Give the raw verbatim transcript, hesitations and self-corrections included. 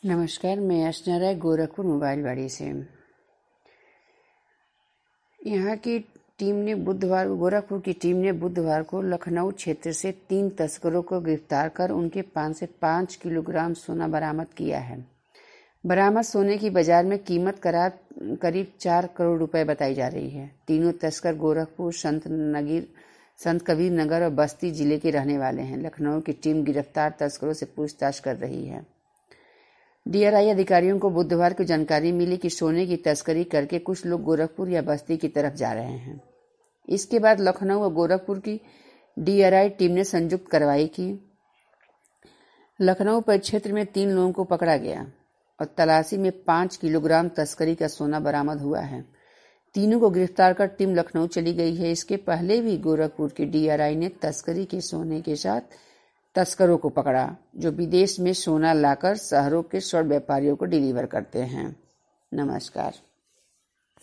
नमस्कार, मैं अर्चना राय गोरखपुर मोबाइल वाड़ी से। यहाँ की टीम ने बुधवार गोरखपुर की टीम ने बुधवार को लखनऊ क्षेत्र से तीन तस्करों को गिरफ्तार कर उनके पास से पाँच किलोग्राम सोना बरामद किया है। बरामद सोने की बाजार में कीमत करार करीब चार करोड़ रुपए बताई जा रही है। तीनों तस्कर गोरखपुर, संत नगीर संत कबीर नगर और बस्ती जिले के रहने वाले हैं। लखनऊ की टीम गिरफ्तार तस्करों से पूछताछ कर रही है। डीआरआई अधिकारियों को बुधवार को जानकारी मिली कि सोने की तस्करी करके कुछ लोग गोरखपुर या बस्ती की तरफ जा रहे हैं। इसके बाद लखनऊ और गोरखपुर की डीआरआई टीम ने संयुक्त कार्रवाई की। लखनऊ परिक्षेत्र में तीन लोगों को पकड़ा गया और तलाशी में पाँच किलोग्राम तस्करी का सोना बरामद हुआ है। तीनों को गिरफ्तार कर टीम लखनऊ चली गई है। इसके पहले भी गोरखपुर की डीआरआई ने तस्करी के सोने के साथ तस्करों को पकड़ा, जो विदेश में सोना लाकर शहरों के स्वर्ण व्यापारियों को डिलीवर करते हैं। नमस्कार।